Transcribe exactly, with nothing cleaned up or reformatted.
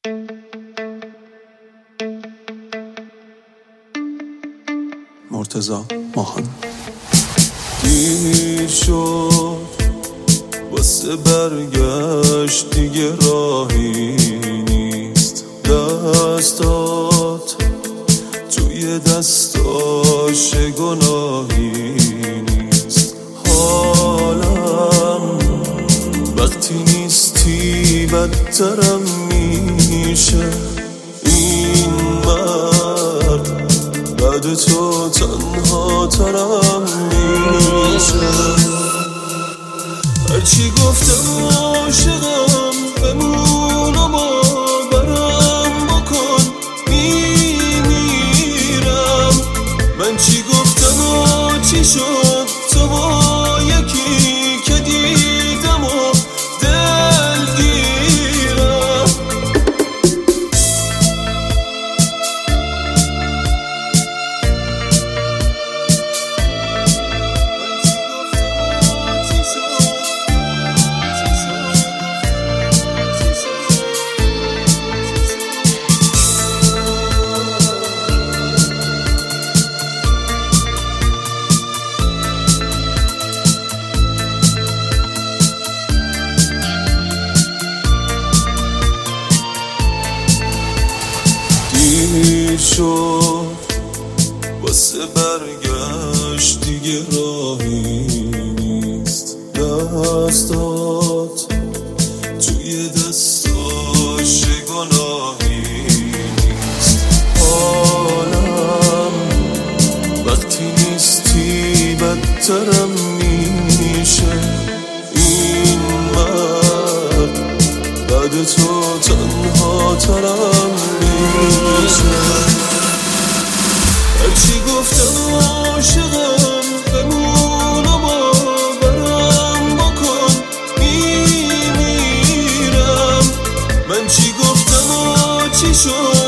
مرتضی ماهان. دیر شد واسه برگشت دیگه راهی نیست، دستات توی دستاش گناهی نیست. حالم وقتی نیستی بدترم میشه، این مرد بعد تو تنها ترم میشه. هرچی گفتم عاشقم بمون و باورم بکن میمیرم. من چی گفتم و چی شد تو با یکی که دیدم و دلگیرم. دیر شد واسه برگشت دیگه راهی نیست، دستات توی دستاش گناهی نیست. حالم وقتی نیستی بدترم میشه، این مرد بعد تو تنها ترم میشه. هرچی گفتم عاشقم بمون و باورم بکن میمیرم. من چی گفتم و چی شد